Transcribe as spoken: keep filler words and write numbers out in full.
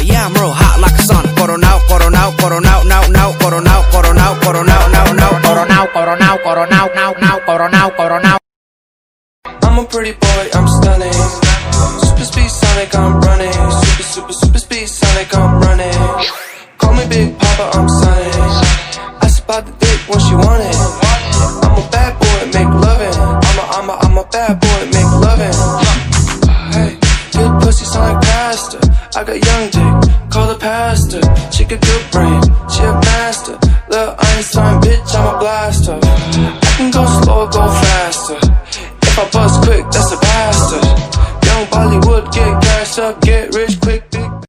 yeah, I'm real hot like a sauna. Coronao, coronao, coronao, now, now, coronao, coronao, coronao, now, now, coronao, coronao, coronao, now, now, coronao, coronao. I'm a pretty boy, I'm stunning. Super speed Sonic, I'm running. Super, super, super speed Sonic, I'm